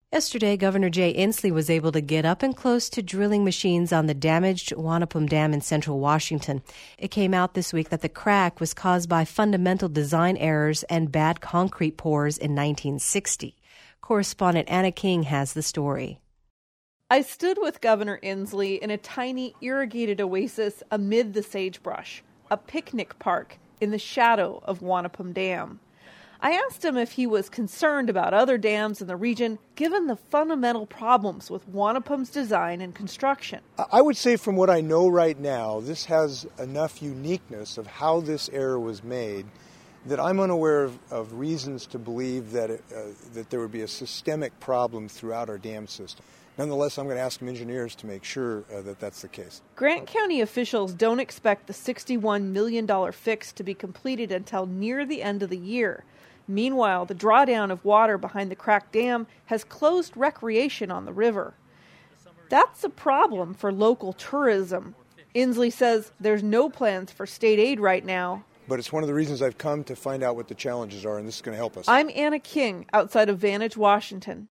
Yesterday, Governor Jay Inslee was able to get up and close to drilling machines on the damaged Wanapum Dam in central Washington. It came out this week that the crack was caused by fundamental design errors and bad concrete pours in 1960. Correspondent Anna King has the story. I stood with Governor Inslee in a tiny irrigated oasis amid the sagebrush, a picnic park in the shadow of Wanapum Dam. I asked him if he was concerned about other dams in the region, given the fundamental problems with Wanapum's design and construction. I would say from what I know right now, this has enough uniqueness of how this error was made that I'm unaware of reasons to believe that that there would be a systemic problem throughout our dam system. Nonetheless, I'm going to ask some engineers to make sure that that's the case. Grant County officials don't expect the $61 million fix to be completed until near the end of the year. Meanwhile, the drawdown of water behind the cracked dam has closed recreation on the river. That's a problem for local tourism. Inslee says there's no plans for state aid right now. But it's one of the reasons I've come to find out what the challenges are, and this is going to help us. I'm Anna King, outside of Vantage, Washington.